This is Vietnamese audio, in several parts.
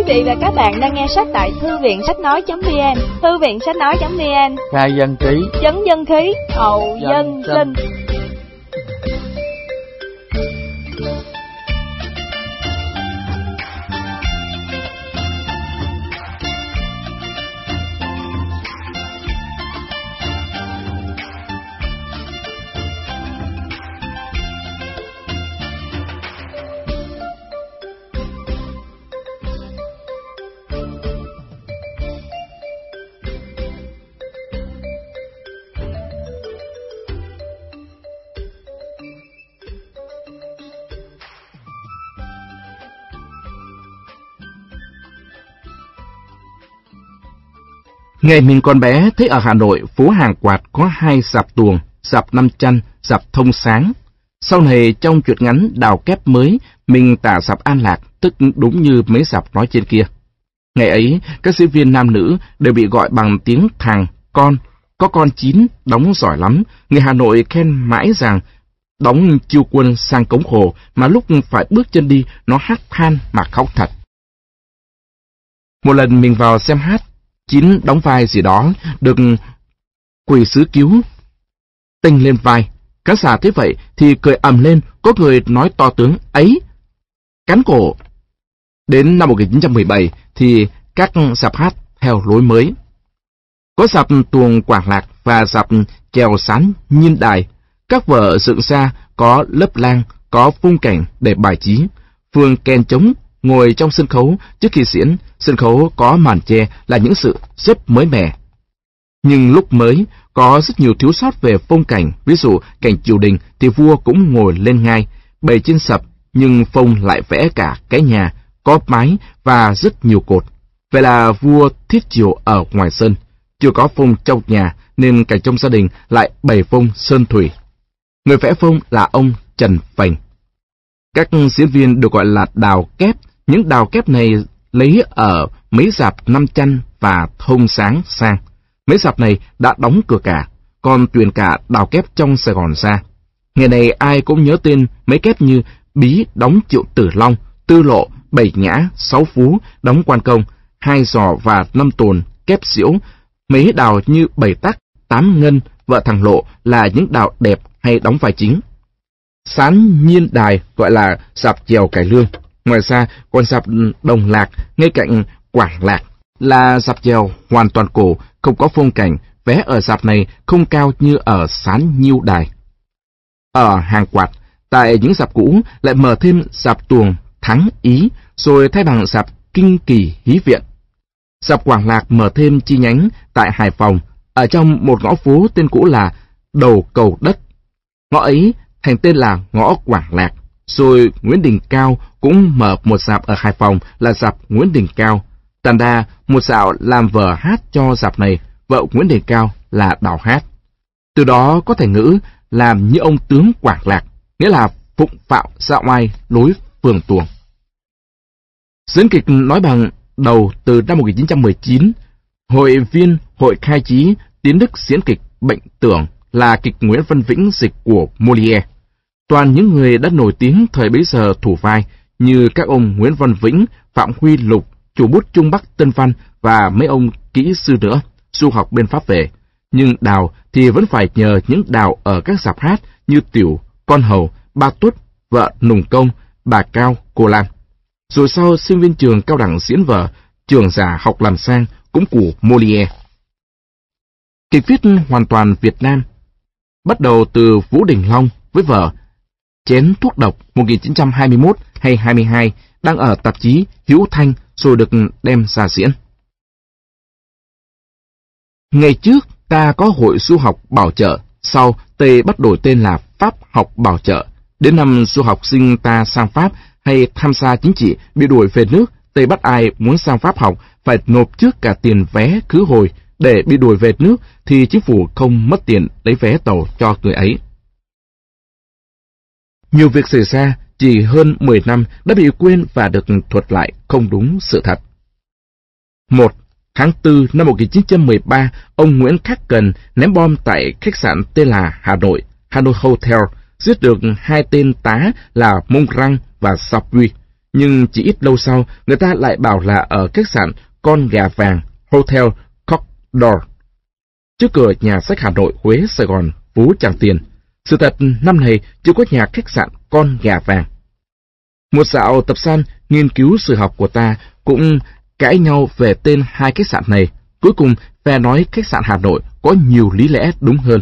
vị và các bạn đang nghe sách tại Thư viện Sách Nói.vn. Thư viện Sách Nói.vn, khai dân trí, chấn dân khí, hậu dân sinh. Ngày mình còn bé, thấy ở Hà Nội, phố Hàng Quạt có 2 rạp tuồng, rạp Năm Chăn, rạp Thông Sáng. Sau này, trong truyện ngắn Đào Kép Mới, mình tả rạp An Lạc, tức đúng như mấy rạp nói trên kia. Ngày ấy, các diễn viên nam nữ đều bị gọi bằng tiếng thằng, con. Có con 9, đóng giỏi lắm. Người Hà Nội khen mãi rằng đóng Chiêu Quân sang Cống Hồ, mà lúc phải bước chân đi, nó hát than mà khóc thật. Một lần mình vào xem hát, 9 đóng vai gì đó, được quỷ sứ cứu tinh lên vai. Khán giả thế vậy thì cười ầm lên, có người nói to tướng ấy, cắn cổ. Đến năm 1917 thì các rạp hát theo lối mới. Có rạp tuồng Quảng Lạc và rạp chèo sán Nhiên Đài. Các vở dựng ra có lớp lang, có phong cảnh để bài trí. Phương kèn trống ngồi trong sân khấu trước khi diễn. Sân khấu có màn che là những sự rất mới mẻ. Nhưng lúc mới, có rất nhiều thiếu sót về phong cảnh. Ví dụ, cảnh triều đình thì vua cũng ngồi lên ngai, bày trên sập, nhưng phông lại vẽ cả cái nhà, có mái và rất nhiều cột. Vậy là vua thiết triều ở ngoài sân, chưa có phông trong nhà, nên cảnh trong gia đình lại bày phông sơn thủy. Người vẽ phông là ông Trần Phành. Các diễn viên được gọi là đào kép. Những đào kép này lấy ở mấy rạp Năm Chăn và Thông Sáng sang. Mấy rạp này đã đóng cửa cả, còn tuyển cả đào kép trong Sài Gòn ra. Ngày này ai cũng nhớ tên mấy kép như Bí đóng Triệu Tử Long, Tư Lộ, Bảy Nhã, Sáu Phú đóng Quan Công, Hai Giò và Năm Tồn kép Diễu. Mấy đào như Bảy Tắc, Tám Ngân, Vợ Thằng Lộ là những đào đẹp hay đóng vai chính. Sán Nhiên Đài gọi là rạp chèo cải lương. Ngoài ra còn rạp Đồng Lạc ngay cạnh Quảng Lạc là rạp chèo hoàn toàn cổ, không có phong cảnh. Vé ở rạp này không cao như ở Sán Nhiêu Đài. Ở Hàng Quạt, tại những rạp cũ lại mở thêm rạp tuồng Thắng Ý, rồi thay bằng rạp Kinh Kỳ Hí Viện. Rạp Quảng Lạc mở thêm chi nhánh tại Hải Phòng, ở trong một ngõ phố tên cũ là Đầu Cầu Đất. Ngõ ấy thành tên là ngõ Quảng Lạc. Rồi Nguyễn Đình Cao cũng mở một rạp ở Hải Phòng là rạp Nguyễn Đình Cao. Tàn đa một dạo làm vở hát cho rạp này, vợ Nguyễn Đình Cao là Đào Hát. Từ đó có thành ngữ làm như ông tướng Quảng Lạc, nghĩa là phụng phạo dạo oai lối phường tuồng. Diễn kịch nói bằng đầu từ năm 1919, hội viên Hội Khai Trí Tiến Đức diễn kịch Bệnh Tưởng là kịch Nguyễn Văn Vĩnh dịch của Molière. Toàn những người đã nổi tiếng thời bấy giờ thủ vai, như các ông Nguyễn Văn Vĩnh, Phạm Huy Lục, chủ bút Trung Bắc Tân Văn và mấy ông kỹ sư nữa, du học bên Pháp về. Nhưng đào thì vẫn phải nhờ những đào ở các rạp hát như Tiểu, Con Hầu, Ba Tuất, Vợ Nùng Công, Bà Cao, Cô Lam. Rồi sau sinh viên trường cao đẳng diễn vở, trường giả học làm sang cũng của Molière. Kịch viết hoàn toàn Việt Nam, bắt đầu từ Vũ Đình Long với vở Chén Thuốc Độc 1921 hay 22 đang ở tạp chí Hữu Thanh, rồi được đem ra diễn. Ngày trước ta có hội du học bảo trợ, sau Tây bắt đổi tên là Pháp học bảo trợ. Đến năm du học sinh ta sang Pháp hay tham gia chính trị bị đuổi về nước, Tây bắt ai muốn sang Pháp học phải nộp trước cả tiền vé khứ hồi. Để bị đuổi về nước thì chính phủ không mất tiền lấy vé tàu cho người ấy. Nhiều việc xảy ra chỉ hơn 10 năm đã bị quên và được thuật lại không đúng sự thật. 1. Tháng 4 năm 1913, ông Nguyễn Khắc Cần ném bom tại khách sạn tên là Hà Nội Hotel, giết được 2 tên tá là Mông Răng và Sapui. nhưng chỉ ít lâu sau, người ta lại bảo là ở khách sạn Con Gà Vàng, Hotel Coq d'Or, trước cửa nhà sách Hà Nội, Huế, Sài Gòn, Phú Tràng Tiền. Sự thật năm này chưa có nhà khách sạn Con Gà Vàng. Một dạo tập san nghiên cứu sử học của ta cũng cãi nhau về tên hai khách sạn này. Cuối cùng, phe nói khách sạn Hà Nội có nhiều lý lẽ đúng hơn.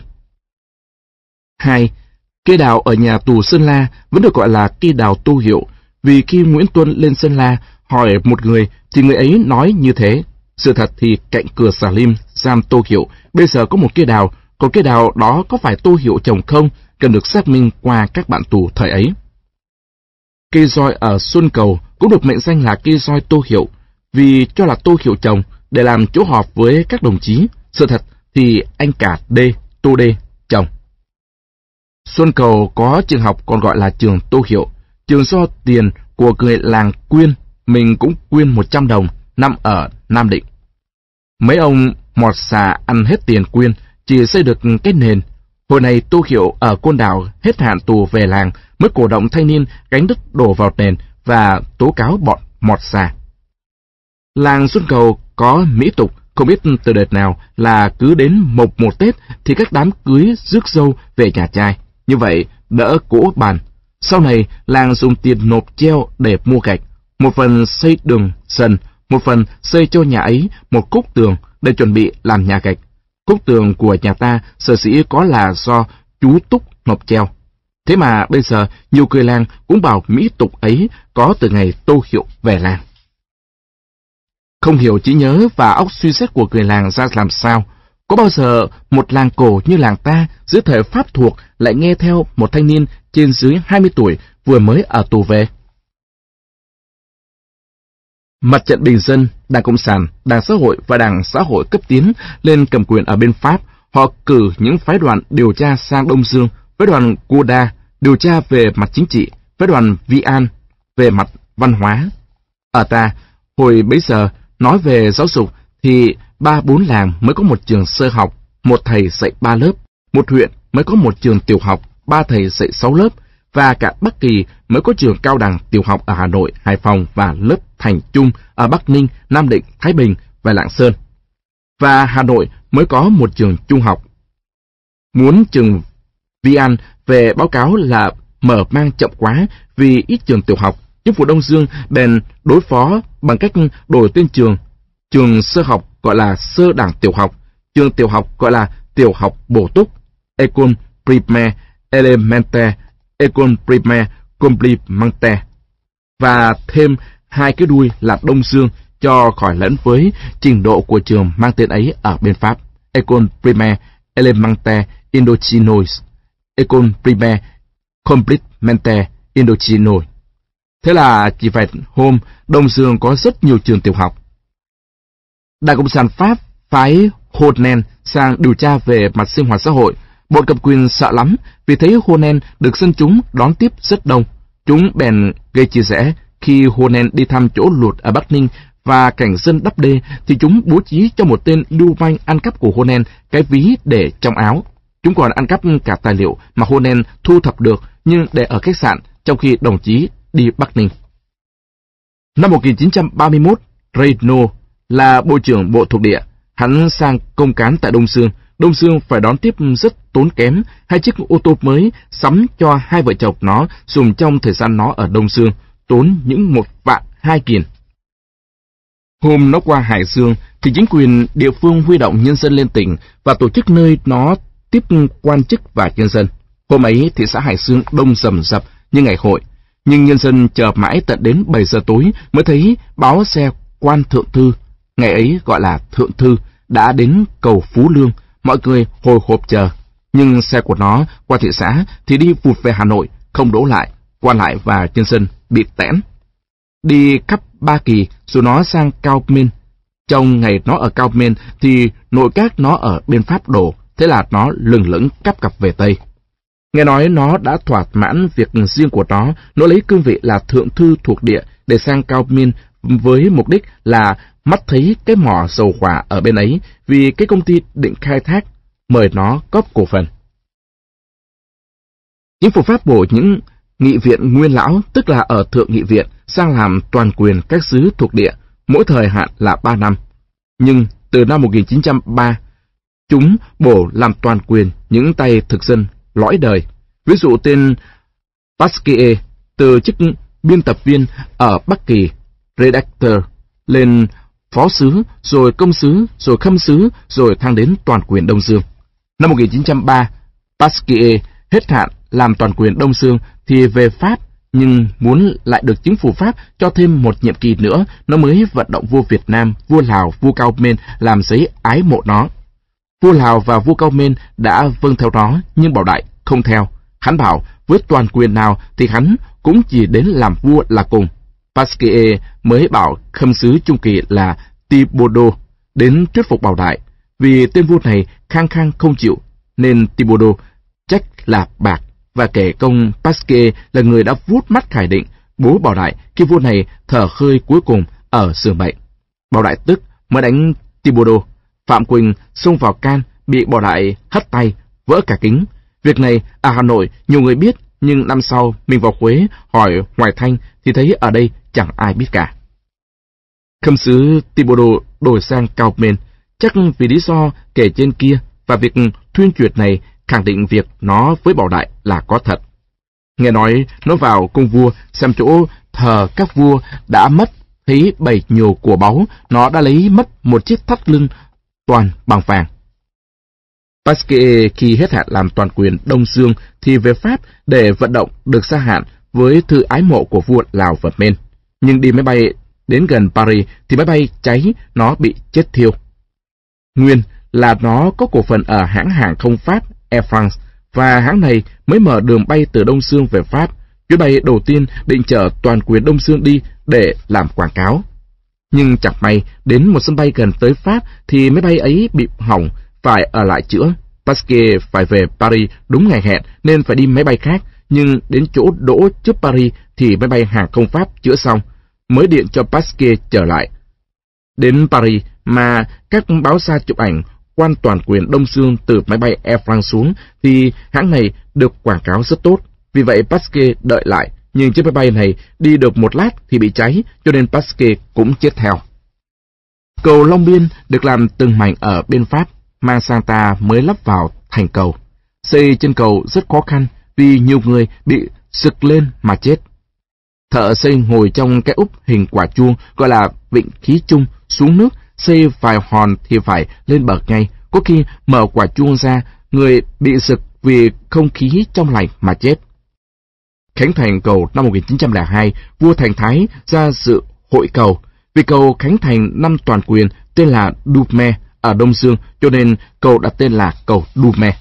2. Cây đào ở nhà tù Sơn La vẫn được gọi là cây đào Tô Hiệu, vì khi Nguyễn Tuân lên Sơn La hỏi một người thì người ấy nói như thế. Sự thật thì cạnh cửa Xà Lim, giam Tô Hiệu, bây giờ có một cây đào, còn cây đào đó có phải Tô Hiệu trồng không, cần được xác minh qua các bạn tù thời ấy. Cây roi ở Xuân Cầu cũng được mệnh danh là cây roi Tô Hiệu, vì cho là Tô Hiệu trồng để làm chỗ họp với các đồng chí. Sự thật thì anh cả Tô Đê trồng. Xuân Cầu có trường học còn gọi là trường Tô Hiệu, trường do tiền của người làng quyên, mình cũng quyên 100 đồng, nằm ở Nam Định. Mấy ông mọt xà ăn hết tiền quyên, chỉ xây được cái nền. Hồi này Tô Hiệu ở Côn Đảo hết hạn tù về làng mới cổ động thanh niên gánh đất đổ vào nền và tố cáo bọn mọt xà. Làng Xuân Cầu có mỹ tục, không biết từ đợt nào là cứ đến mộc 1 Tết thì các đám cưới rước dâu về nhà trai. Như vậy đỡ cỗ bàn. Sau này làng dùng tiền nộp treo để mua gạch, một phần xây đường sân, một phần xây cho nhà ấy một cúc tường để chuẩn bị làm nhà gạch. Cúc tường của nhà ta sở dĩ có là do chú Túc nộp treo. Thế mà bây giờ nhiều người làng cũng bảo mỹ tục ấy có từ ngày Tô Hiệu về làng. Không hiểu trí nhớ và óc suy xét của người làng ra làm sao, có bao giờ một làng cổ như làng ta dưới thời Pháp thuộc lại nghe theo một thanh niên trên dưới 20 tuổi vừa mới ở tù về? Mặt trận Bình dân, Đảng Cộng sản, Đảng Xã hội và Đảng Xã hội cấp tiến lên cầm quyền ở bên Pháp, họ cử những phái đoàn điều tra sang Đông Dương, phái đoàn Goda điều tra về mặt chính trị, phái đoàn Vian về mặt văn hóa. Ở ta, hồi bấy giờ, nói về giáo dục thì 3-4 làng mới có một trường sơ học, một thầy dạy 3 lớp, một huyện mới có một trường tiểu học, 3 thầy dạy 6 lớp, và cả Bắc Kỳ mới có trường cao đẳng tiểu học ở Hà Nội, Hải Phòng và lớp Thành Trung ở Bắc Ninh, Nam Định, Thái Bình và Lạng Sơn. Và Hà Nội mới có một trường trung học. Muốn trường Vian về báo cáo là mở mang chậm quá vì ít trường tiểu học, chính phủ Đông Dương bèn đối phó bằng cách đổi tên trường. Trường sơ học gọi là sơ đẳng tiểu học, trường tiểu học gọi là tiểu học bổ túc, École primaire élémentaire, École primaire complémentaire, và thêm 2 cái đuôi là Đông Dương cho khỏi lẫn với trình độ của trường mang tên ấy ở bên Pháp, École primaire élémentaire indochinoise, École primaire complémentaire indochinoise. Thế là chỉ vài hôm, Đông Dương có rất nhiều trường tiểu học. Đảng Cộng sản Pháp phái Honen sang điều tra về mặt sinh hoạt xã hội. Bọn cầm quyền sợ lắm vì thấy Honen được dân chúng đón tiếp rất đông. Chúng bèn gây chia rẽ. Khi Honen đi thăm chỗ lụt ở Bắc Ninh và cảnh dân đắp đê thì chúng bố trí cho một tên lưu manh ăn cắp của Honen cái ví để trong áo. Chúng còn ăn cắp cả tài liệu mà Honen thu thập được nhưng để ở khách sạn trong khi đồng chí đi Bắc Ninh. Năm 1931, Reyno là Bộ trưởng Bộ thuộc địa. Hắn sang công cán tại Đông Dương. Đông Dương phải đón tiếp rất tốn kém. 2 chiếc ô tô mới sắm cho 2 vợ chồng nó dùng trong thời gian nó ở Đông Dương, tốn những 1.200.000 Kiền. Hôm nó qua Hải Dương thì chính quyền địa phương huy động nhân dân lên tỉnh và tổ chức nơi nó tiếp quan chức và nhân dân. Hôm ấy thị xã Hải Dương đông rầm rập như ngày hội, nhưng nhân dân chờ mãi tận đến 7 giờ tối mới thấy báo xe quan thượng thư, ngày ấy gọi là thượng thư, đã đến cầu Phú Lương. Mọi người hồi hộp chờ, nhưng xe của nó qua thị xã thì đi vụt về Hà Nội, không đỗ lại. Quan lại và nhân dân bị tẽn. Đi khắp Ba Kỳ rồi nó sang Cao Minh. Trong ngày nó ở Cao Minh thì nội các nó ở bên Pháp đổ, thế là nó lừng lững cắp cặp về Tây. Nghe nói nó đã thỏa mãn việc riêng của nó lấy cương vị là thượng thư thuộc địa để sang Cao Minh với mục đích là mắt thấy cái mỏ dầu hỏa ở bên ấy vì cái công ty định khai thác, mời nó góp cổ phần. Chính phủ Pháp bổ những nghị viện nguyên lão, tức là ở thượng nghị viện, sang làm toàn quyền các xứ thuộc địa, mỗi thời hạn là 3 năm. Nhưng từ năm 1903, chúng bổ làm toàn quyền những tay thực dân lõi đời. Ví dụ tên Pasquier từ chức biên tập viên ở Bắc Kỳ, redactor, lên phó sứ, rồi công sứ, rồi khâm sứ, rồi thăng đến toàn quyền Đông Dương. Năm 1903, Pasquier hết hạn làm toàn quyền Đông Dương thì về Pháp, nhưng muốn lại được chính phủ Pháp cho thêm một nhiệm kỳ nữa, nó mới vận động vua Việt Nam, vua Lào, vua Cao Mên làm giấy ái mộ nó. Vua Lào và vua Cao Mên đã vâng theo nó, nhưng Bảo Đại không theo. Hắn bảo với toàn quyền nào thì hắn cũng chỉ đến làm vua là cùng. Pasquier mới bảo khâm sứ Trung Kỳ là Thibaudot đến thuyết phục Bảo Đại. Vì tên vua này khăng khăng không chịu, nên Thibaudot trách là bạc và kể công Pasquier là người đã vuốt mắt Khải Định, bố Bảo Đại, khi vua này thở khơi cuối cùng ở giường bệnh. Bảo Đại tức mới đánh Thibaudot. Phạm Quỳnh xông vào can, bị Bảo Đại hất tay, vỡ cả kính. Việc này ở Hà Nội nhiều người biết, nhưng năm sau mình vào Quế hỏi Hoài Thanh thì thấy ở đây chẳng ai biết cả. Khâm sứ Thibaudot đổi sang Cao Mên, chắc vì lý do kể trên kia, và việc thuyên truyền này khẳng định việc nó với Bảo Đại là có thật. Nghe nói nó vào cung vua xem chỗ thờ các vua đã mất, thấy bày nhiều của báu, nó đã lấy mất một chiếc thắt lưng toàn bằng vàng. Pasquier khi hết hạn làm toàn quyền Đông Dương thì về Pháp để vận động được gia hạn với thư ái mộ của vua Lào và Mên. Nhưng đi máy bay đến gần Paris thì máy bay cháy, nó bị chết thiêu. Nguyên là nó có cổ phần ở hãng hàng không Pháp Air France, và hãng này mới mở đường bay từ Đông Dương về Pháp. Chuyến bay đầu tiên định chở toàn quyền Đông Dương đi để làm quảng cáo. Nhưng chẳng may đến một sân bay gần tới Pháp thì máy bay ấy bị hỏng, phải ở lại chữa. Pasquier phải về Paris đúng ngày hẹn nên phải đi máy bay khác, nhưng đến chỗ đỗ trước Paris thì máy bay hàng không Pháp chữa xong, mới điện cho Pasquier trở lại. Đến Paris mà các báo xa chụp ảnh quan toàn quyền Đông Dương từ máy bay Air France xuống thì hãng này được quảng cáo rất tốt. Vì vậy Pasquier đợi lại, nhưng chiếc máy bay này đi được một lát thì bị cháy, cho nên Pasquier cũng chết theo. Cầu Long Biên được làm từng mảnh ở bên Pháp, mang sang ta mới lắp vào thành cầu. Xây trên cầu rất khó khăn vì nhiều người bị sực lên mà chết. Thợ xây ngồi trong cái úp hình quả chuông gọi là vịnh khí chung xuống nước, xây vài hòn thì phải lên bờ ngay. Có khi mở quả chuông ra, người bị sực vì không khí trong lành mà chết. Khánh thành cầu năm 1902, vua Thành Thái ra dự hội cầu. Vì cầu khánh thành năm toàn quyền tên là Dume ở Đông Dương, cho nên cầu đặt tên là cầu Dume.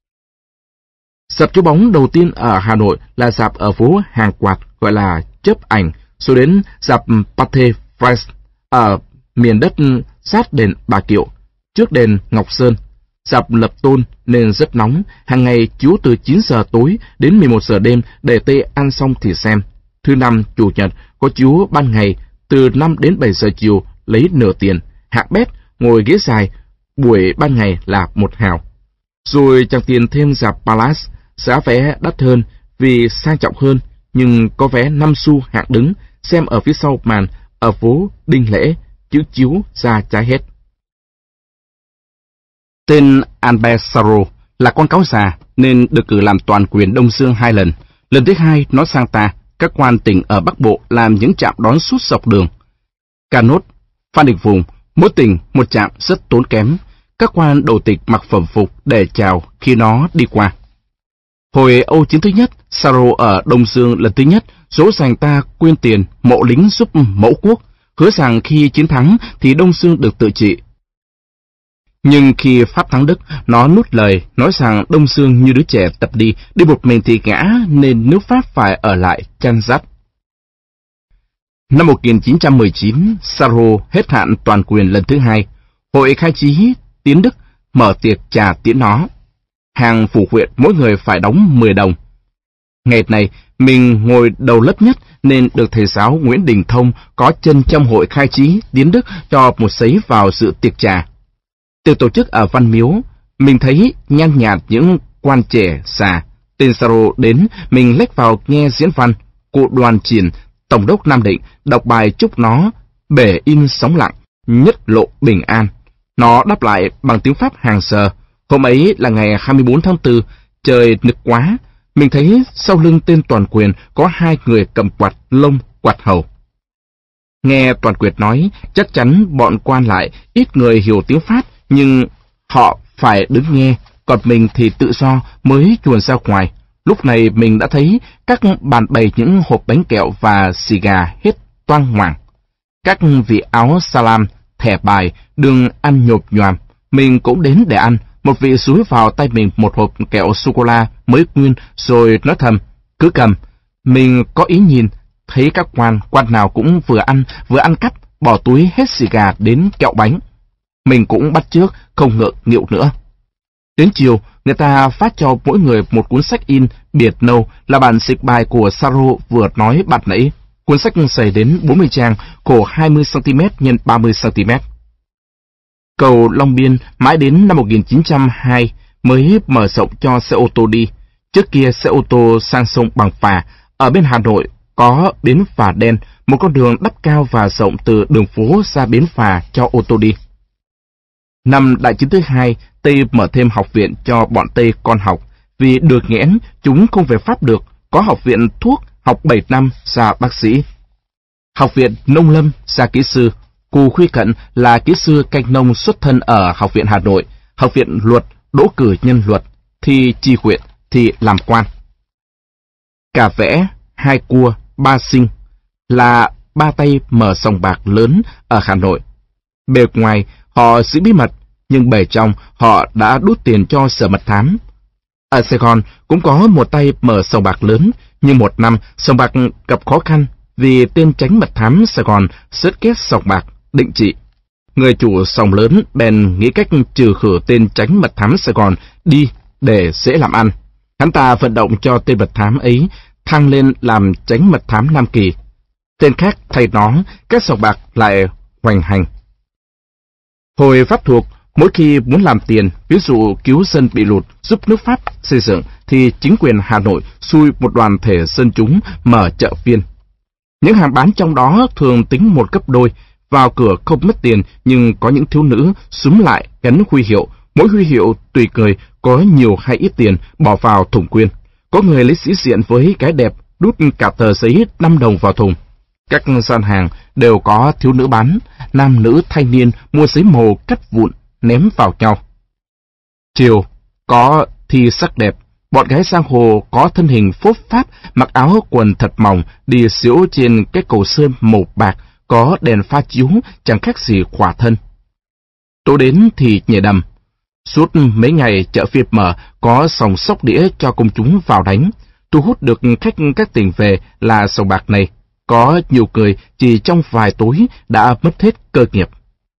Rạp chiếu bóng đầu tiên ở Hà Nội là rạp ở phố Hàng Quạt gọi là Chớp Ảnh, rồi đến rạp Pathé France ở miền đất sát đền Bà Kiệu, trước đền Ngọc Sơn. Rạp Lập Tôn nên rất nóng, hàng ngày chiếu từ 9 giờ tối đến 11 giờ đêm để Tây ăn xong thì xem. Thứ Năm, Chủ nhật có chiếu ban ngày từ 5 đến 7 giờ chiều lấy nửa tiền, hạng bét, ngồi ghế dài, buổi ban ngày là 1 hào. Rồi chẳng tiền thêm rạp Palace, giá vé đắt hơn vì sang trọng hơn, nhưng có vé 5 xu hạng đứng, xem ở phía sau màn, ở phố Đinh Lễ, chữ chiếu ra trái hết. Tên Albert Sarraut là con cáo già nên được cử làm toàn quyền Đông Dương 2 lần. Lần thứ 2 nó sang ta, các quan tỉnh ở Bắc Bộ làm những trạm đón suốt dọc đường. Ca Nốt, Phan Đình Phùng, mỗi tỉnh một trạm rất tốn kém. Các quan đầu tịch mặc phẩm phục để chào khi nó đi qua. Hồi Âu Chiến thứ nhất, Sarraut ở Đông Dương lần thứ nhất dỗ dành ta quyên tiền mộ lính giúp mẫu quốc, hứa rằng khi chiến thắng thì Đông Dương được tự trị. Nhưng khi Pháp thắng Đức, nó nuốt lời, nói rằng Đông Dương như đứa trẻ tập đi một mình thì ngã, nên nước Pháp phải ở lại chăn dắt. Năm 1919, Sarraut hết hạn toàn quyền lần thứ 2. Hội khai trí tiến Đức mở tiệc trà tiễn nó. Hàng phủ huyện mỗi người phải đóng 10 đồng. Ngày này, mình ngồi đầu lớp nhất nên được thầy giáo Nguyễn Đình Thông có chân trong hội khai trí tiến Đức cho một sấy vào dự tiệc trà. Tiệc tổ chức ở Văn Miếu, mình thấy nhan nhạt những quan trẻ già. Tên Sarraut đến, mình lách vào nghe diễn văn. Cụ Đoàn Triển Tổng đốc Nam Định đọc bài chúc nó bể in sóng lặng, nhất lộ bình an. Nó đáp lại bằng tiếng Pháp hàng sờ. Hôm ấy là ngày 24 tháng 4, trời nực quá. Mình thấy sau lưng tên Toàn Quyền có hai người cầm quạt lông, quạt hầu. Nghe Toàn Quyền nói, chắc chắn bọn quan lại ít người hiểu tiếng Pháp, nhưng họ phải đứng nghe, còn mình thì tự do mới chuồn ra ngoài. Lúc này mình đã thấy các bàn bày những hộp bánh kẹo và xì gà hết toang ngoàng. Các vị áo salam, thẻ bài, đừng ăn nhộp nhoàm. Mình cũng đến để ăn. Một vị xúi vào tay mình một hộp kẹo sô-cô-la mới nguyên, rồi nói thầm, cứ cầm. Mình có ý nhìn, thấy các quan nào cũng vừa ăn cắp, bỏ túi hết xì gà đến kẹo bánh. Mình cũng bắt chước, không ngượng nghịu nữa. Đến chiều, người ta phát cho mỗi người một cuốn sách in biệt nâu là bản dịch bài của Saro vừa nói bạn nãy. Cuốn sách dày đến 40 trang, khổ 20cm x 30cm. Cầu Long Biên mãi đến năm 1902 mới mở rộng cho xe ô tô đi. Trước kia xe ô tô sang sông bằng phà. Ở bên Hà Nội có bến phà đen, một con đường đắp cao và rộng từ đường phố ra bến phà cho ô tô đi. Năm Đại chiến thứ hai, Tây mở thêm học viện cho bọn Tây con học. Vì được nghẽn, chúng không về Pháp được. Có học viện thuốc, học 7 năm ra bác sĩ. Học viện nông lâm ra kỹ sư. Cù Khuy Cận là kỹ sư canh nông xuất thân ở Học viện Hà Nội. Học viện luật, đỗ cử nhân luật, thi tri huyện, thì làm quan. Cả Vẽ, Hai Cua, Ba Sinh là ba tay mở sòng bạc lớn ở Hà Nội. Bề ngoài họ giữ bí mật, nhưng bề trong họ đã đút tiền cho Sở Mật Thám. Ở Sài Gòn cũng có một tay mở sòng bạc lớn, nhưng một năm sòng bạc gặp khó khăn vì tên Chánh Mật Thám Sài Gòn rất ghét sòng bạc, định trị. Người chủ sòng lớn bèn nghĩ cách trừ khử tên Chánh Mật Thám Sài Gòn đi để dễ làm ăn. Hắn ta vận động cho tên mật thám ấy thăng lên làm Chánh Mật Thám Nam Kỳ. Tên khác thay nó, các sòng bạc lại hoành hành. Hồi Pháp thuộc, mỗi khi muốn làm tiền, ví dụ cứu dân bị lụt, giúp nước Pháp xây dựng, thì chính quyền Hà Nội xui một đoàn thể dân chúng mở chợ phiên. Những hàng bán trong đó thường tính một gấp đôi, vào cửa không mất tiền, nhưng có những thiếu nữ súm lại gắn huy hiệu, mỗi huy hiệu tùy người, có nhiều hay ít tiền bỏ vào thùng quyên. Có người lấy sĩ diện với cái đẹp, đút cả tờ giấy 5 đồng vào thùng. Các gian hàng đều có thiếu nữ bán, nam nữ thanh niên mua giấy màu cắt vụn, ném vào nhau. Chiều, có thi sắc đẹp, bọn gái giang hồ có thân hình phốp pháp, mặc áo quần thật mỏng, đi xỉu trên cái cầu sơn màu bạc, có đèn pha chiếu, chẳng khác gì khỏa thân. Tối đến thì nhảy đầm. Suốt mấy ngày chợ phiên mở, có sòng sóc đĩa cho công chúng vào đánh. Thu hút được khách các tỉnh về là sòng bạc này. Có nhiều người chỉ trong vài tối đã mất hết cơ nghiệp.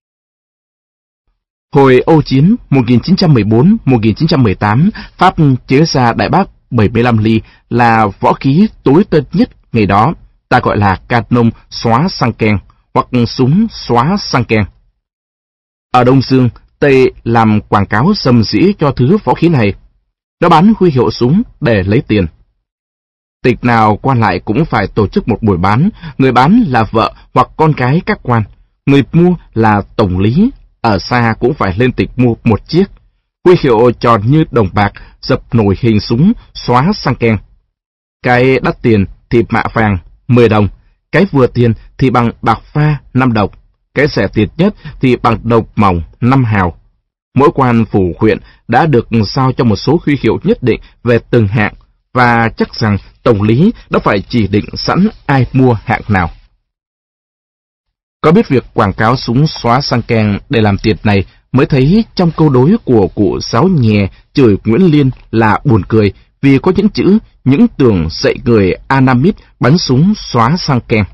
Hồi Âu Chiến 1914-1918, Pháp chế ra đại bác 75 ly là võ khí tối tân nhất ngày đó, ta gọi là canon xóa sang keng hoặc súng xóa sang keng. Ở Đông Dương, Tây làm quảng cáo rầm rĩ cho thứ võ khí này. Nó bán huy hiệu súng để lấy tiền. Tịch nào quan lại cũng phải tổ chức một buổi bán, người bán là vợ hoặc con gái các quan, người mua là tổng lý, ở xa cũng phải lên tịch mua một chiếc. Huy hiệu tròn như đồng bạc, dập nổi hình súng, xóa sang keng. Cái đắt tiền thì mạ vàng 10 đồng, cái vừa tiền thì bằng bạc pha 5 đồng, cái rẻ tiền nhất thì bằng đồng mỏng 5 hào. Mỗi quan phủ huyện đã được giao cho một số huy hiệu nhất định về từng hạng, và chắc rằng tổng lý đã phải chỉ định sẵn ai mua hạng nào. Có biết việc quảng cáo súng xóa sang keng để làm tiền này, mới thấy trong câu đối của cụ Sáu Nhè chửi Nguyễn Liên là buồn cười, vì có những chữ những tưởng dạy người Anamit bắn súng xóa sang keng.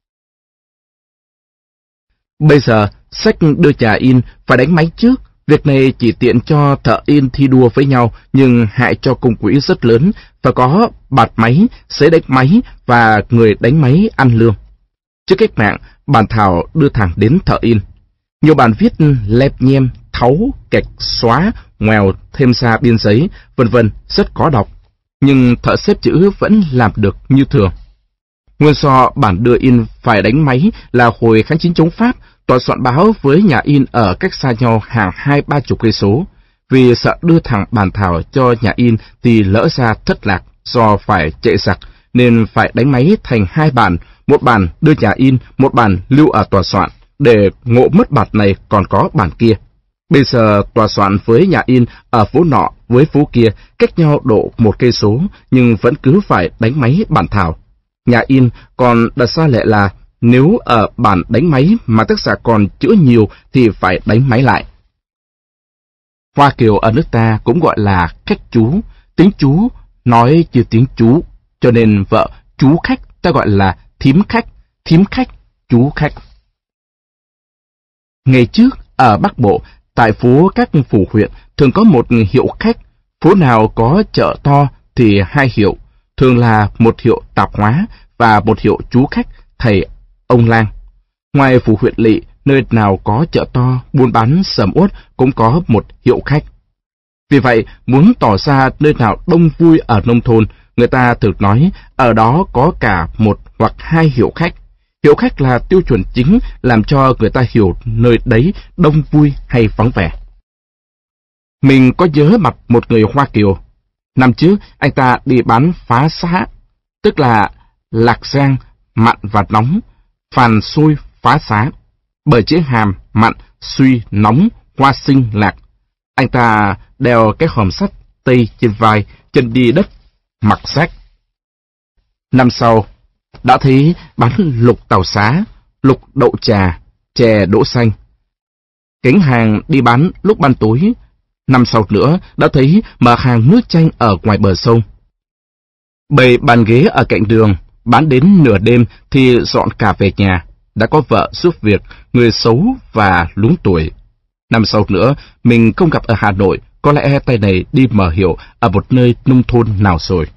Bây giờ, sách đưa trà in phải đánh máy trước. Việc này chỉ tiện cho thợ in thi đua với nhau, nhưng hại cho công quỹ rất lớn, phải có bạt máy, giấy đánh máy và người đánh máy ăn lương. Trước cách mạng, bản thảo đưa thẳng đến thợ in. Nhiều bản viết lép nhem, tháo, kạch, xóa, ngoèo, thêm ra biên giấy, vân vân rất khó đọc, nhưng thợ xếp chữ vẫn làm được như thường. Nguyên do bản đưa in phải đánh máy là hồi kháng chiến chống Pháp, tòa soạn báo với nhà in ở cách xa nhau hàng 20-30 cây số. Vì sợ đưa thẳng bản thảo cho nhà in thì lỡ ra thất lạc do phải chạy giặc, nên phải đánh máy thành 2 bản, một bản đưa nhà in, một bản lưu ở tòa soạn, để ngộ mất bản này còn có bản kia. Bây giờ tòa soạn với nhà in ở phố nọ với phố kia cách nhau độ 1 cây số, nhưng vẫn cứ phải đánh máy bản thảo. Nhà in còn đặt ra lệ là nếu ở bản đánh máy mà tác giả còn chữa nhiều thì phải đánh máy lại. Hoa kiều ở nước ta cũng gọi là khách chú, tiếng chú nói như tiếng chú, cho nên vợ chú khách ta gọi là thím khách, chú khách. Ngày trước ở Bắc Bộ, tại phố các phủ huyện thường có một hiệu khách, phố nào có chợ to thì 2 hiệu, thường là một hiệu tạp hóa và một hiệu chú khách, thầy ông lang. Ngoài phủ huyện lỵ, nơi nào có chợ to, buôn bán sầm uất cũng có một hiệu khách. Vì vậy, muốn tỏ ra nơi nào đông vui ở nông thôn, người ta thường nói ở đó có cả 1 hoặc 2 hiệu khách. Hiệu khách là tiêu chuẩn chính làm cho người ta hiểu nơi đấy đông vui hay vắng vẻ. Mình có nhớ mặt một người Hoa Kiều. Năm trước, anh ta đi bán phá xá, tức là lạc giang, mặn và nóng, phàn xôi phá xá, bởi chữ hàm, mặn, suy, nóng, hoa sinh, lạc. Anh ta đeo cái hòm sắt tây trên vai, chân đi đất, mặc sách. Năm sau, đã thấy bán lục tàu xá, lục đậu trà, chè đỗ xanh. Cánh hàng đi bán lúc ban tối. Năm sau nữa, đã thấy mở hàng nước chanh ở ngoài bờ sông. Bày bàn ghế ở cạnh đường, bán đến nửa đêm thì dọn cả về nhà. Đã có vợ giúp việc, người xấu và luống tuổi. Năm sau nữa, mình không gặp ở Hà Nội, có lẽ tay này đi mở hiệu ở một nơi nông thôn nào rồi.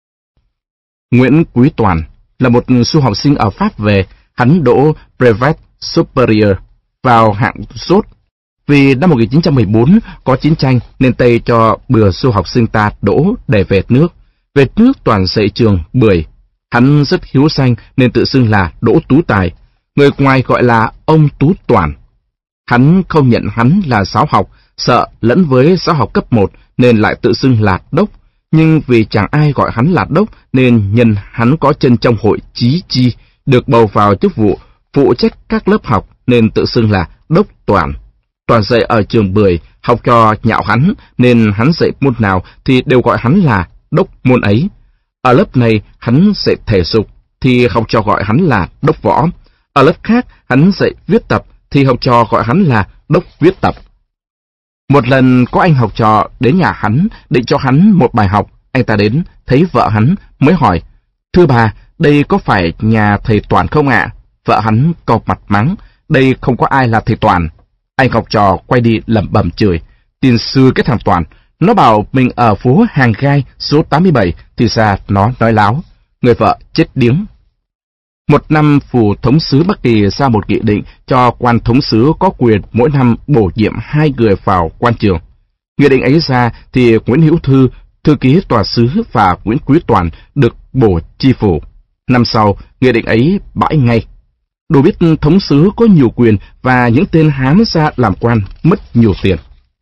Nguyễn Quý Toàn là một du học sinh ở Pháp về, hắn đỗ Brevet Superior vào hạng sốt. Vì năm 1914 có chiến tranh nên Tây cho bừa du học sinh ta đỗ để về nước. Về nước Toàn dạy trường Bưởi. Hắn rất hiếu danh nên tự xưng là Đỗ Tú Tài, người ngoài gọi là ông Tú Toàn. Hắn không nhận hắn là giáo học, sợ lẫn với giáo học cấp 1 nên lại tự xưng là đốc. Nhưng vì chẳng ai gọi hắn là đốc nên nhân hắn có chân trong hội Chí Chi, được bầu vào chức vụ phụ trách các lớp học nên tự xưng là Đốc Toàn. Toàn dạy ở trường Bưởi, học trò nhạo hắn nên hắn dạy môn nào thì đều gọi hắn là đốc môn ấy. Ở lớp này hắn dạy thể dục thì học trò gọi hắn là đốc võ. Ở lớp khác hắn dạy viết tập thì học trò gọi hắn là đốc viết tập. Một lần có anh học trò đến nhà hắn định cho hắn một bài học. Anh ta đến thấy vợ hắn mới hỏi: "Thưa bà, đây có phải nhà thầy Toàn không ạ?" Vợ hắn cau mặt mắng: "Đây không có ai là thầy Toàn." Anh học trò quay đi lẩm bẩm chửi: "Tiền sư cái thằng Toàn, nó bảo mình ở phố Hàng Gai số 87 thì ra nó nói láo." Người vợ chết điếng. Một năm phủ thống sứ Bắc Kỳ ra một nghị định cho quan thống sứ có quyền mỗi năm bổ nhiệm 2 người vào quan trường. Nghị định ấy ra thì Nguyễn Hữu Thư, thư ký tòa sứ và Nguyễn Quý Toàn được bổ chi phủ. Năm sau, nghị định ấy bãi ngay. Đủ biết thống sứ có nhiều quyền và những tên hám ra làm quan mất nhiều tiền.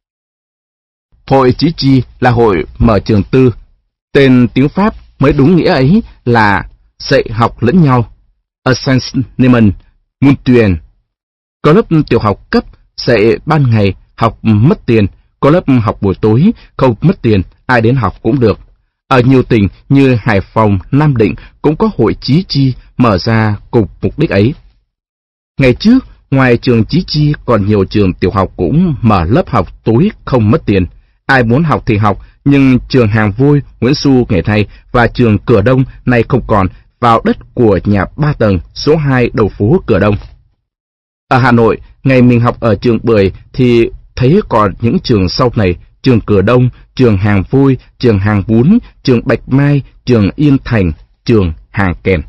Hội Chí Chi là hội mở trường tư. Tên tiếng Pháp mới đúng nghĩa ấy là dạy học lẫn nhau. Enseignement mutuel. Có lớp tiểu học cấp dạy ban ngày học mất tiền, có lớp học buổi tối không mất tiền, ai đến học cũng được. Ở nhiều tỉnh như Hải Phòng, Nam Định cũng có hội Chí Chi mở ra cùng mục đích ấy. Ngày trước, ngoài trường Chí Chi còn nhiều trường tiểu học cũng mở lớp học tối không mất tiền. Ai muốn học thì học, nhưng trường Hàng Vôi, Nguyễn Xu ngày nay và trường Cửa Đông nay không còn, vào đất của nhà 3 tầng, số 2 đầu phố Cửa Đông. Ở Hà Nội, ngày mình học ở trường Bưởi thì thấy còn những trường sau này: trường Cửa Đông, trường Hàng Vôi, trường Hàng Bún, trường Bạch Mai, trường Yên Thành, trường Hàng Kèn.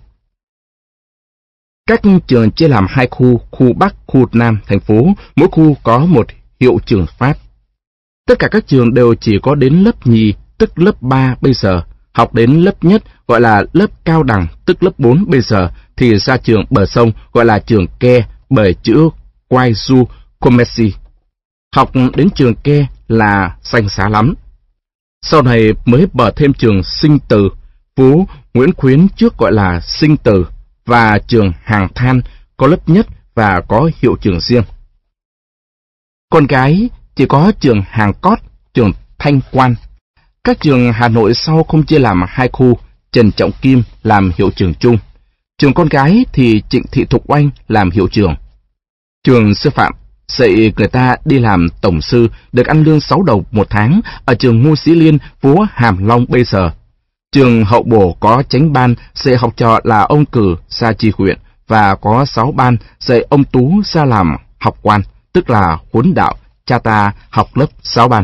Các trường chia làm 2 khu, khu Bắc, khu Nam thành phố, mỗi khu có một hiệu trường Pháp. Tất cả các trường đều chỉ có đến lớp nhì, tức lớp 3 bây giờ. Học đến lớp nhất gọi là lớp cao đẳng, tức lớp 4 bây giờ, thì ra trường bờ sông gọi là trường Ke bởi chữ Kwaisu Komesi. Học đến trường Ke là xanh xá lắm. Sau này mới mở thêm trường Sinh Từ, phố Nguyễn Khuyến trước gọi là Sinh Từ, và trường Hàng Than có lớp nhất và có hiệu trường riêng. Con gái chỉ có trường Hàng Cót, trường Thanh Quan. Các trường Hà Nội sau không chia làm hai khu, Trần Trọng Kim làm hiệu trường chung. Trường con gái thì Trịnh Thị Thục Oanh làm hiệu trưởng. Trường sư phạm dạy người ta đi làm tổng sư, được ăn lương 6 đồng một tháng ở trường Ngô Sĩ Liên, phố Hàm Long bây giờ. Trường hậu bổ có chánh ban dạy học trò là ông Cử ra tri huyện, và có 6 ban dạy ông Tú ra làm học quan, tức là huấn đạo, cha ta học lớp 6 ban.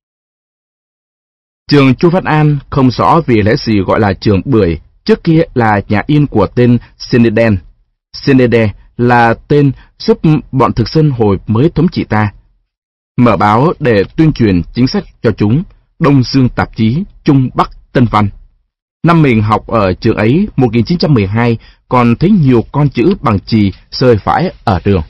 Trường Chu Văn An không rõ vì lẽ gì gọi là trường Bưởi, trước kia là nhà in của tên Seneden. Senede là tên giúp bọn thực dân hồi mới thống trị ta mở báo để tuyên truyền chính sách cho chúng, Đông Dương Tạp Chí, Trung Bắc Tân Văn. Năm mình học ở trường ấy 1912, còn thấy nhiều con chữ bằng chì rơi vãi ở đường.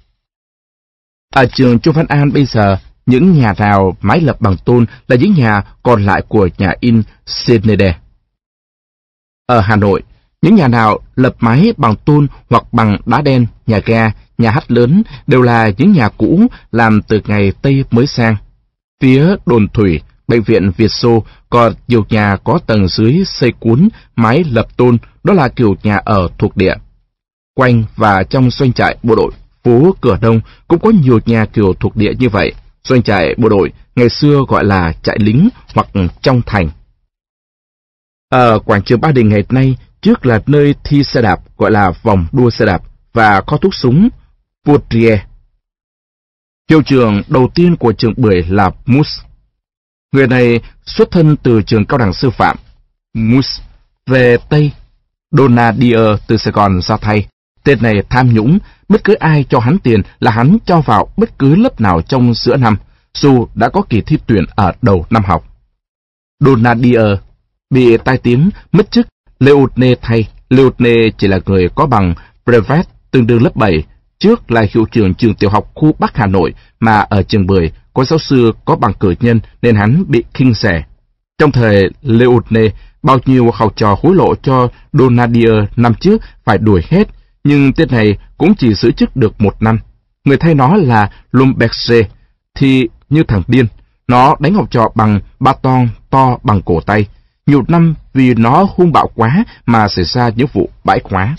Ở trường Chu Văn An bây giờ, những nhà rào mái lập bằng tôn là những nhà còn lại của nhà in Senede. Ở Hà Nội, những nhà nào lập mái bằng tôn hoặc bằng đá đen, nhà ga, nhà hát lớn đều là những nhà cũ làm từ ngày Tây mới sang. Phía đồn thủy, bệnh viện Việt Xô còn nhiều nhà có tầng dưới xây cuốn, mái lập tôn, đó là kiểu nhà ở thuộc địa. Quanh và trong doanh trại bộ đội, phố Cửa Đông cũng có nhiều nhà kiểu thuộc địa như vậy. Doanh trại bộ đội ngày xưa gọi là trại lính hoặc trong thành. Ở quảng trường Ba Đình ngày nay, trước là nơi thi xe đạp gọi là vòng đua xe đạp và kho thuốc súng Poudrier. Hiệu trưởng đầu tiên của trường Bưởi là Mus. Người này xuất thân từ trường cao đẳng sư phạm. Mus về Tây, Donadier từ Sài Gòn ra thay. Tên này tham nhũng, bất cứ ai cho hắn tiền là hắn cho vào bất cứ lớp nào trong giữa năm, dù đã có kỳ thi tuyển ở đầu năm học. Donadier bị tai tiếng, mất chức, Leone thay. Leone chỉ là người có bằng brevet tương đương lớp 7, trước là hiệu trưởng trường tiểu học khu Bắc Hà Nội, mà ở trường Bưởi có giáo sư có bằng cử nhân nên hắn bị khinh rẻ. Trong thời Leone, bao nhiêu học trò hối lộ cho Donadier năm trước phải đuổi hết, nhưng tên này cũng chỉ giữ chức được 1 năm. Người thay nó là Lomberger, thì như thằng điên, nó đánh học trò bằng baton to bằng cổ tay. Nhiều năm vì nó hung bạo quá mà xảy ra những vụ bãi khóa.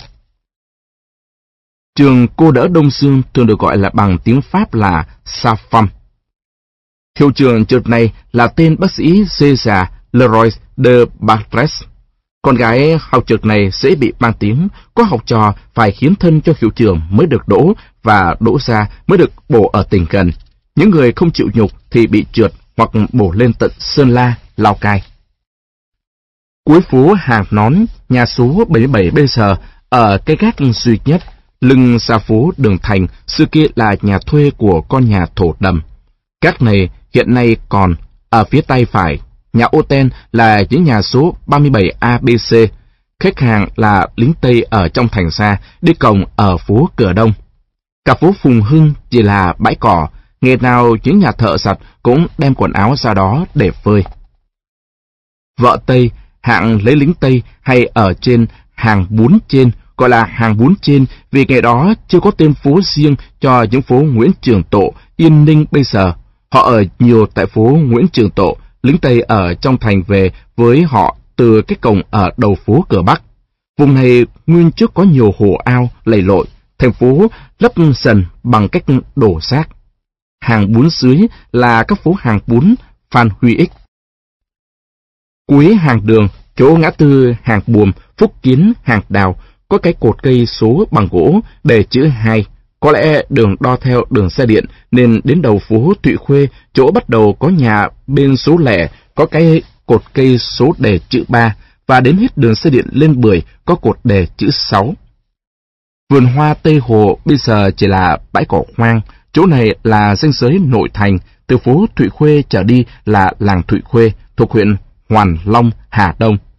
Trường Cô Đỡ Đông Dương thường được gọi là bằng tiếng Pháp là Safam. Hiệu trưởng trường này là tên bác sĩ César Leroy de Barres. Con gái học trường này dễ bị mang tiếng, có học trò phải hiến thân cho hiệu trưởng mới được đỗ, và đỗ ra mới được bổ ở tỉnh gần. Những người không chịu nhục thì bị trượt hoặc bổ lên tận Sơn La, Lào Cai. Cuối phố Hàng Nón, nhà số 77 bây giờ, ở cái gác duy nhất, lưng ra phố Đường Thành, xưa kia là nhà thuê của con nhà thổ đầm. Gác này hiện nay còn ở phía tay phải. Nhà ô ten là những nhà số 37 ABC. Khách hàng là lính Tây ở trong thành xa, đi cổng ở phố Cửa Đông. Cả phố Phùng Hưng chỉ là bãi cỏ, ngày nào những nhà thợ giặt cũng đem quần áo ra đó để phơi. Vợ Tây, hạng lấy lính Tây hay ở trên hàng bún trên, gọi là hàng bún trên vì ngày đó chưa có tên phố riêng cho những phố Nguyễn Trường Tộ, Yên Ninh bây giờ. Họ ở nhiều tại phố Nguyễn Trường Tộ, lính Tây ở trong thành về với họ từ cái cổng ở đầu phố Cửa Bắc. Vùng này nguyên trước có nhiều hồ ao lầy lội, thành phố lấp dần bằng cách đổ rác. Hàng bún dưới là các phố hàng bún Phan Huy Ích. Cuối hàng đường, chỗ ngã tư Hàng Buồm, Phúc Kiến, Hàng Đào, có cái cột cây số bằng gỗ đề chữ 2. Có lẽ đường đo theo đường xe điện nên đến đầu phố Thụy Khuê, chỗ bắt đầu có nhà bên số lẻ có cái cột cây số đề chữ 3, và đến hết đường xe điện lên Bưởi có cột đề chữ 6. Vườn hoa Tây Hồ bây giờ chỉ là bãi cỏ hoang. Chỗ này là ranh giới nội thành, từ phố Thụy Khuê trở đi là làng Thụy Khuê thuộc huyện Hoàn Long, Hà Đông.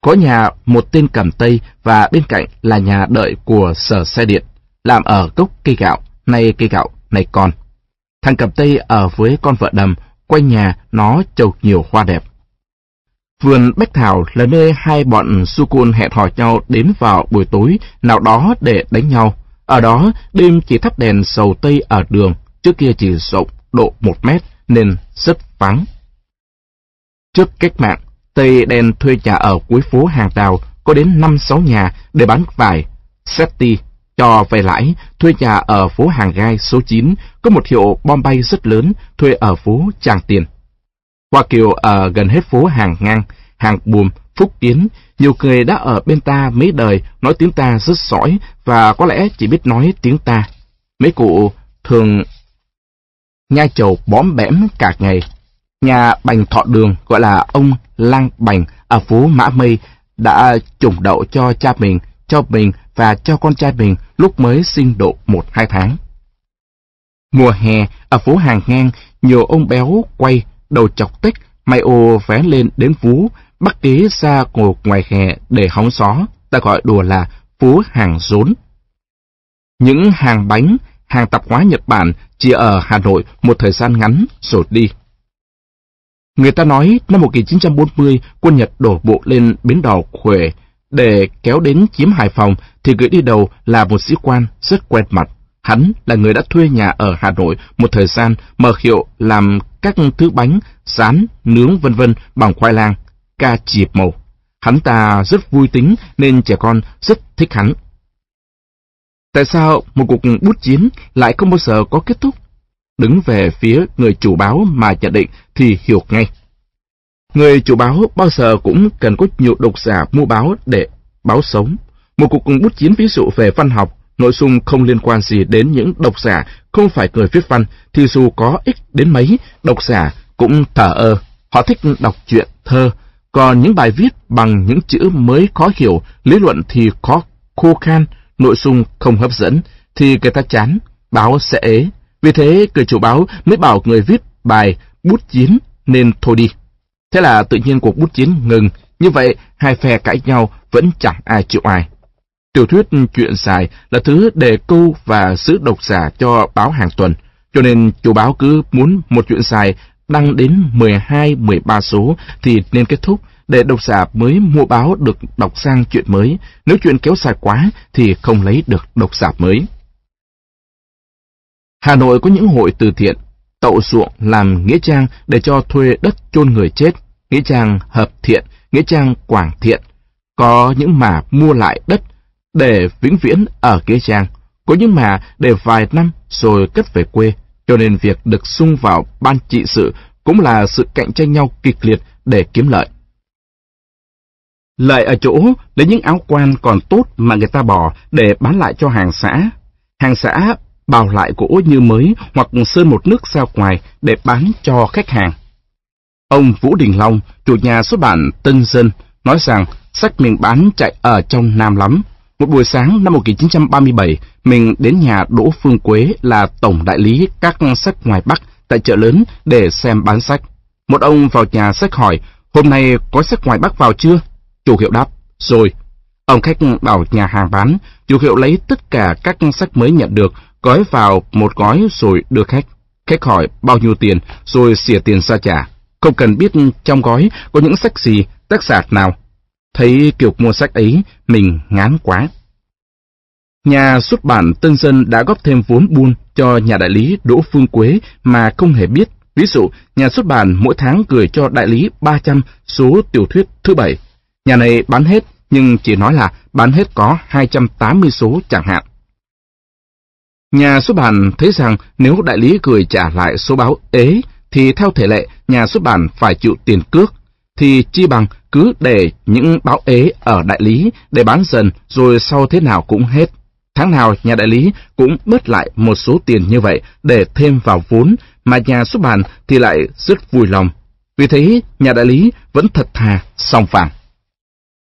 Có nhà một tên cầm tây và bên cạnh là nhà đợi của sở xe điện, làm ở gốc cây gạo, nay con. Thằng cầm tây ở với con vợ đầm, quanh nhà nó trồng nhiều hoa đẹp. Vườn Bách Thảo là nơi hai bọn su côn hẹn hò nhau đến vào buổi tối nào đó để đánh nhau. Ở đó đêm chỉ thắp đèn sầu tây ở đường, trước kia chỉ rộng độ 1 mét nên rất vắng. Trước cách mạng, Tây đen thuê nhà ở cuối phố Hàng Đào có đến 5-6 nhà để bán vải. Setti cho vay lãi thuê nhà ở phố Hàng Gai số 9, có một hiệu Bombay rất lớn thuê ở phố Tràng Tiền. Hoa Kiều ở gần hết phố Hàng Ngang, Hàng Buồm, Phúc Tiến. Nhiều người đã ở bên ta mấy đời, nói tiếng ta rất sõi và có lẽ chỉ biết nói tiếng ta. Mấy cụ thường nhai trầu bóm bẽm cả ngày. Nhà Bành Thọ Đường gọi là ông Lang Bành ở phố Mã Mây đã trùng đậu cho cha mình, cho mình và cho con trai mình lúc mới sinh độ 1-2 tháng. Mùa hè ở phố Hàng Ngang, nhiều ông béo quay, đầu chọc tích, may ô vén lên đến vú, bắt kế ra ngồi ngoài hè để hóng gió, ta gọi đùa là phố Hàng Rốn. Những hàng bánh, hàng tạp hóa Nhật Bản chỉ ở Hà Nội một thời gian ngắn rồi đi. Người ta nói năm 1940 quân Nhật đổ bộ lên bến đò Khuể để kéo đến chiếm Hải Phòng thì người đi đầu là một sĩ quan rất quen mặt. Hắn là người đã thuê nhà ở Hà Nội một thời gian, mở hiệu làm các thứ bánh, rán, nướng vân vân bằng khoai lang, ca chìa màu. Hắn ta rất vui tính nên trẻ con rất thích hắn. Tại sao một cuộc bút chiến lại không bao giờ có kết thúc? Đứng về phía người chủ báo mà nhận định thì hiểu ngay. Người chủ báo bao giờ cũng cần có nhiều độc giả mua báo để báo sống. Một cuộc bút chiến ví dụ về văn học, nội dung không liên quan gì đến những độc giả không phải người viết văn, thì dù có ích đến mấy, độc giả cũng thờ ơ. Họ thích đọc truyện, thơ. Còn những bài viết bằng những chữ mới khó hiểu, lý luận thì khó khô khan, nội dung không hấp dẫn, thì người ta chán, báo sẽ ế. Vì thế, người chủ báo mới bảo người viết bài bút chiến nên thôi đi. Thế là tự nhiên cuộc bút chiến ngừng. Như vậy, hai phe cãi nhau vẫn chẳng ai chịu ai. Tiểu thuyết truyện dài là thứ đề câu và giữ độc giả cho báo hàng tuần, cho nên chủ báo cứ muốn một truyện dài đăng đến 12-13 số thì nên kết thúc, để độc giả mới mua báo được đọc sang chuyện mới. Nếu chuyện kéo dài quá thì không lấy được độc giả mới. Hà Nội có những hội từ thiện, tậu ruộng làm nghĩa trang để cho thuê đất chôn người chết, nghĩa trang Hợp Thiện, nghĩa trang Quảng Thiện. Có những mà mua lại đất để vĩnh viễn ở nghĩa trang, có những mà để vài năm rồi cất về quê, cho nên việc được xung vào ban trị sự cũng là sự cạnh tranh nhau kịch liệt để kiếm lợi. Lợi ở chỗ lấy những áo quan còn tốt mà người ta bỏ để bán lại cho hàng xã. Hàng xã bào lại gỗ như mới hoặc sơn một nước ra ngoài để bán cho khách hàng. Ông Vũ Đình Long, chủ nhà xuất bản Tân Dân, nói rằng sách mình bán chạy ở trong Nam lắm. Một buổi sáng năm 1937, mình đến nhà Đỗ Phương Quế là tổng đại lý các sách ngoài Bắc tại chợ lớn để xem bán sách. Một ông vào nhà sách hỏi, hôm nay có sách ngoài Bắc vào chưa? Chủ hiệu đáp, rồi. Ông khách bảo nhà hàng bán, chủ hiệu lấy tất cả các sách mới nhận được, gói vào một gói rồi đưa khách. Khách hỏi bao nhiêu tiền, rồi xỉa tiền ra trả. Không cần biết trong gói có những sách gì, tác giả nào. Thấy kiểu mua sách ấy, mình ngán quá. Nhà xuất bản Tân Dân đã góp thêm vốn buôn cho nhà đại lý Đỗ Phương Quế mà không hề biết. Ví dụ, nhà xuất bản mỗi tháng gửi cho đại lý 300 số tiểu thuyết thứ 7. Nhà này bán hết, nhưng chỉ nói là bán hết có 280 số chẳng hạn. Nhà xuất bản thấy rằng nếu đại lý gửi trả lại số báo ế, thì theo thể lệ nhà xuất bản phải chịu tiền cước, thì chi bằng cứ để những báo ế ở đại lý để bán dần rồi sau thế nào cũng hết. Tháng nào nhà đại lý cũng bớt lại một số tiền như vậy để thêm vào vốn, mà nhà xuất bản thì lại rất vui lòng. Vì thế nhà đại lý vẫn thật thà, sòng phẳng.